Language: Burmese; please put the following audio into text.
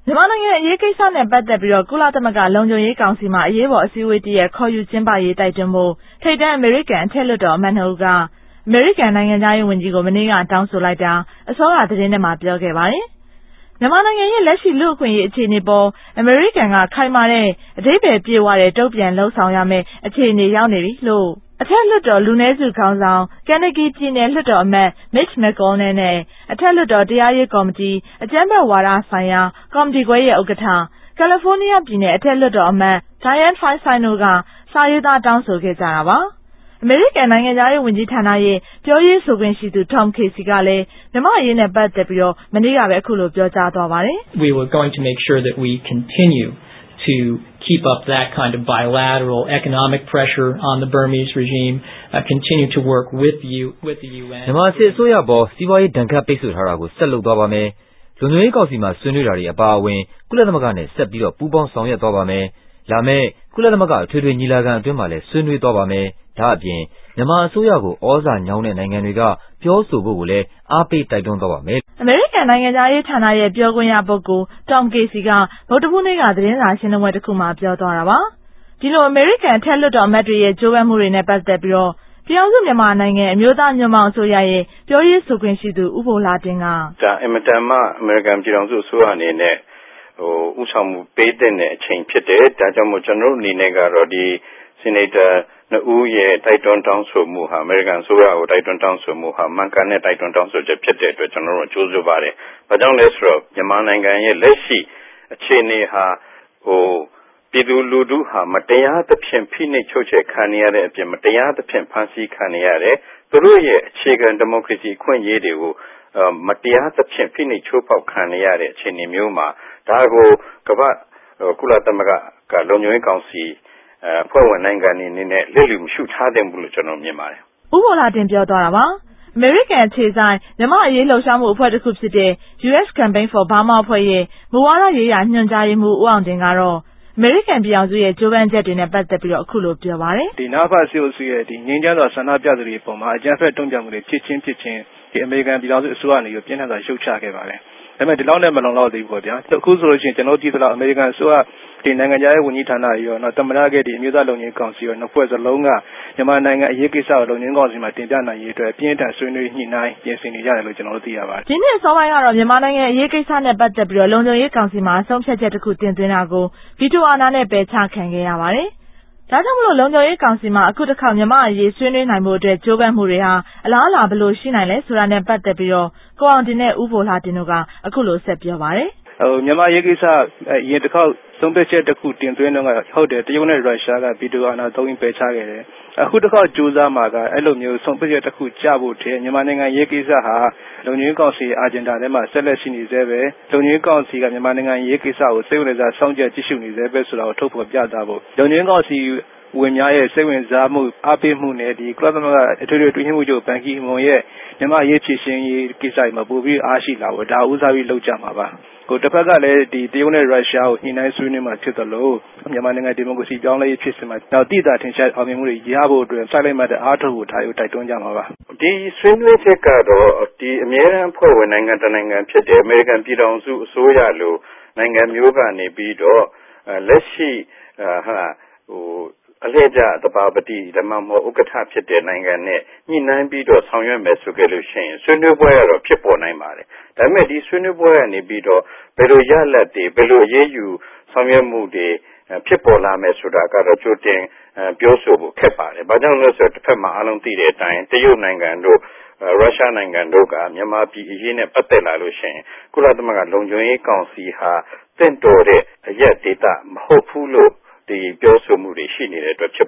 မြန်မာနိုင်ငံအရေးကိစ္စနဲ့ပတ်သက်ပြီးကုလသမဂ္ဂလုံခြုံရေးကောင်စီမှာအရေးပေါ်အစည်းအဝေးတရပ်ခေါ်ယူကျင်းပရေးတိုက်တွန်းဖို့ထိပ်တန်းအမေရိကန်အထက်လွှတ်တော်အမတ်2ဦးကအမေရိကန်နိုင်ငံခြားရေးဝန်ကြီးကိုမနေ့ကတောင်းဆိုလိုက်တာအစောကသတင်းထဲမှာပြောခဲ့ပါတယ်။မြန်မာနိုင်ငံရဲ့လက်ရှိလူ့အခွင့်အရေးအခြေအနေပေါ်အမေရိကန်ကခိုင်မာတဲ့အဓိပ္ပာယ်ပြည့်ဝတဲ့တုံ့ပြန်လှုံ့ဆော်ရမယ့်အခြေအနေရောက်နေပြီလို့အထက်လွှတ်တော်လူနည်းစုခေါင်းဆောင်ကန်နဒီပြည်နယ်လွှတ်တော်အမတ် Mitch McConnell နဲ့အထက်လွှတ်တော်တရားရေးကော်မတီအကြမ်းဖက်ဝါဒဆိုင်ရာကော်မတီခွဲရဲ့ဥက္ကဋ္ဌကယ်လီဖိုးနီးယားပြည်နယ်အထက်လွှတ်တော်အမတ် Dianne Feinstein တို့ကစာရေးသားတောင်းဆိုခဲ့ကြတာပါ။အမေရိကန်နိုင်ငံခြားရေးဝန်ကြီးဌာနရဲ့ပြောရေးဆိုခွင့်ရှိသူ Tom Casey ကလည်းမြန်မာ့အရေးနဲ့ပတ်သက်ပြီးမနေ့ကပဲအခုလိုပြောကြားသွားပါတယ်။ We were going to make sure that we continue to keep up that kind of bilateral economic pressure on the Burmese regime, continue to work with the UN. မြန်မာစစ်အစိုးရပေါ်စီးပွားရေးဒဏ်ခတ်ပိတ်ဆို့ထားတာကိုဆက်လုပ်သွားပါမယ်။လုံခြုံရေးကောင်စီမှာဆွေးနွေးတာတွေအပါအဝင်ကုလသမဂ္ဂနဲ့ဆက်ပြီးပူးပေါင်းဆောင်ရွက်သွားပါမယ်။လာမယ့်ကုလသမဂ္ဂအထွေထွေညီလာခံအတွင်းမှာလည်းဆွေးနွေးသွားပါမယ်။ဒါ့အပြင်မြန်မာအစိုးရကိုဩဇာညောင်းတဲ့နိုင်ငံတွေကပြောဆိုဖို့ကိုလည်းအားပေးတိုက်တွန်းသွားပါမယ်။အမေရိကန်နိုင်ငံခြားရေးဌာနရဲ့ပြောခွင့်ရပုဂ္ဂိုလ် Tom Casey ကဗုဒ္ဓဟူးနေ့ကသတင်းစာရှင်းလင်းပွဲတစ်ခုမှာပြောသွားတာပါ။ဒီလိုအမေရိကန်အထက်လွှတ်တော်အမတ်တွေရဲ့ကြိုးပမ်းမှုတွေနဲ့ပတ်သက်ပြီးပြည်ထောင်စုမြန်မာနိုင်ငံအမျိုးသားညွန့်ပေါင်းအစိုးရရဲ့ပြောရေးဆိုခွင့်ရှိသူဦးဘိုလှတင်ကဒါအင်မတန်မှအမေရိကန်ပြည်ထောင်စုအစိုးရအနေနဲ့ဥဆောင်မှုပေးတဲ့အချိန်ဖြစ်တယ်။ဒါကြောင့်မို့ကျွန်တော်တို့အနေနဲ့ကတော့ဒီဆီနိတ်တာ2ဦးရဲ့တိုက်တွန်းတောင်းဆိုမှုဟာအမေရိကန်အစိုးရကိုတိုက်တွန်းတောင်းဆိုမှုဟာမှန်ကန်တဲ့တိုက်တွန်းတောင်းဆိုချက်ဖြစ်တဲ့အတွက်ကျွန်တော်တို့ကြိုးစားပါတယ်။ဘာကြောင့်လဲဆိုတော့မြန်မာနိုင်ငံရဲ့လက်ရှိအခြေအနေဟာပြည်သူလူထုဟာမတရားသဖြင့်ဖိနှိပ်ချုပ်ချယ်ခံရတဲ့အပြင်မတရားသဖြင့်ဖမ်းဆီးခံရတယ်။သူတို့ရဲ့အခြေခံဒီမိုကရေစီအခွင့်အရေးတွေကိုမတရားသဖြင့်ဖိနှိပ်ချိုးဖောက်ခံရတဲ့အခြေအနေမျိုးမှာဒါကိုကမ္ဘာကုလသမဂ္ဂကလုံခြုံရေးကောင်စီဖွဲ့ဝင်နိုင်ငံတွေအနေနဲ့လက်လူမရှုထားသင့်ဘူးလို့ကျွန်တော်မြင်ပါတယ်။ဦးဘိုလှတင်ပြောသွားတာပါ။အမေရိကန်အခြေစိုက်မြန်မာ့အရေးလှုပ်ရှားမှုအဖွဲ့တစ်ခုဖြစ်တဲ့ US Campaign for Burma အဖွဲ့ရဲ့မူဝါဒရေးရာညွှန်ကြားရေးမှူးဦးအောင်တင်ကတော့အမေရိကန်ပြည်ထောင်စုရဲ့ကြိုးပမ်းချက်တွေနဲ့ပတ်သက်ပြီးအခုလိုပြောပါတယ်။ဒီနဖစစ်အုပ်စုရဲ့ဒီငြိမ်းချမ်းစွာဆန္ဒပြသူတွေပုံမှာအကြမ်းဖက်တုံ့ပြန်မှုတွေဖြစ်ချင်းဒီအမေရိကန်ပြည်ထောင်စုအစိုးရအနေနဲ့ပြင်းထန်စွာရှုတ်ချခဲ့ပါတယ်။ဒါပေမဲ့ဒီလောက်နဲ့မလုံလောက်သေးဘူးပေါ့ဗျာ။အခုဆိုလို့ရှိရင်ကျွန်တော်ကြည့်သလောက်အမေရိကန်အစိုးရဒီနိုင်ငံခြားရေးဝန်ကြီးဌာနရောနော်သမ္မတကဒီအမျိုးသားလုံခြုံရေးကောင်စီရောနှစ်ဖွဲ့စလုံးကမြန်မာနိုင်ငံအရေးကိစ္စကိုလုံခြုံရေးကောင်စီမှာတင်ပြနိုင်ရေးအတွက်ပြင်းထန်ဆွေးနွေးညှိနှိုင်းပြင်ဆင်နေကြတယ်လို့ကျွန်တော်တို့သိရပါတယ်။ဒီနေ့အစောပိုင်းကတော့မြန်မာနိုင်ငံအရေးကိစ္စနဲ့ပတ်သက်ပြီးလုံခြုံရေးကောင်စီမှာဆုံးဖြတ်ချက်တစ်ခုတင်သွင်းတာကိုဗီတိုအာဏာနဲ့ပယ်ချခံခဲ့ရပါတယ်။ဒါကြောင့်လုံခြုံရေးကောင်စီမှာအခုတစ်ခါမြန်မာအရေးဆွေးနွေးနိုင်ဖို့အတွက်ကြိုးပမ်းမှုတွေဟာအလားအလာဘယ်လိုရှိနိုင်လဲဆိုတာနဲ့ပတ်သက်ပြီးကိုအောင်တင်နဲ့ဦးဘိုလှတင်တို့ကအခုလိုဆက်ပြောပါတယ်။မြန်မာရေးကိစ္စရင်တစ်ခေါက်ဆုံးဖြတ်ချက်တစ်ခုတင်သွင်းတော့ဟုတ်တယ်တရုတ်နဲ့ရုရှားကဗီတိုအာဏာသုံးပြီးပယ်ချခဲ့တယ်။အခုတစ်ခေါက်ကြိုးစားမှာကအဲ့လိုမျိုးဆုံးဖြတ်ချက်တစ်ခုကြဖို့တည်းမြန်မာနိုင်ငံရေးကိစ္စဟာလုံခြုံရေးကောင်စီအာဂျင်ဒါထဲမှာဆက်လက်ရှိနေသေးပဲလုံခြုံရေးကောင်စီကမြန်မာနိုင်ငံရေးကိစ္စကိုစိတ်ဝင်စားစောင့်ကြပ်ကြည့်ရှုနေသေးပဲဆိုတာကိုထုတ်ဖော်ပြသဖို့လုံခြုံရေးကောင်စီဝင်များရဲ့စိတ်ဝင်စားမှုအားပေးမှုနဲ့ဒီကုလသမဂ္ဂအထွေထွေတွင်းမှုချုပ်ဘန်ကီမွန်ရဲ့မြန်မာရေးဖြည့်ရှင်ရေးကိစ္စတွေမှာပိုပြီးအားရှိလာဖို့ဒါဦးစားပြီးလုပ်ကြမှာပါကိုတစ်ဖက်ကလည်းဒီတရုတ်နဲ့ရုရှားကိုညှိနှိုင်းဆွေးနွေးမှာဖြစ်သလိုမြန်မာနိုင်ငံဒီမိုကရေစီပြောင်းလဲရေးဖြစ်စဉ်မှာတော့တည်တာထင်ရှားအောင်မြင်မှုတွေရဖို့အတွက်စိုက်လိုက်မှတဲ့အားထုတ်ဖို့ဒါကိုတိုက်တွန်းကြမှာပါဒီဆွေးနွေးချက်ကတော့ဒီအမြဲတမ်းအဖွဲ့ဝင်နိုင်ငံတနိုင်ငံဖြစ်တဲ့အမေရိကန်ပြည်ထောင်စုအစိုးရလိုနိုင်ငံမျိုးကနေပြီးတော့လက်ရှိအလှည့်ကျသဘာပတိဓမ္မမောဥက္ကဋ္ဌဖြစ်တဲ့နိုင်ငံနဲ့ညှိနှိုင်းပြီးတော့ဆောင်ရွက်မယ်ဆိုကြလို့ရှိရင်ဆွေးနွေးပွဲကတော့ဖြစ်ပေါ်နိုင်ပါတယ်။ဒါပေမဲ့ဒီဆွေးနွေးပွဲကနေပြီးတော့ဘယ်လိုရလဒ်တွေဘယ်လိုအရေးယူဆောင်ရွက်မှုတွေဖြစ်ပေါ်လာမယ်ဆိုတာကတော့ကြိုတင်ပြောဆိုဖို့ခက်ပါတယ်။ဘာကြောင့်လဲဆိုတော့တစ်ဖက်မှာအားလုံးသိတဲ့အတိုင်းတရုတ်နိုင်ငံတို့ရုရှားနိုင်ငံတို့ကမြန်မာပြည်အရေးနဲ့ပတ်သက်လာလို့ရှိရင်ကုလသမဂ္ဂလုံခြုံရေးကောင်စီဟာတင့်တော်တဲ့အရက်ဒေသမဟုတ်ဘူးလို့ဒီပြောဆိုမှုတွေရှိနေတဲ့အတွက်ဖြစ်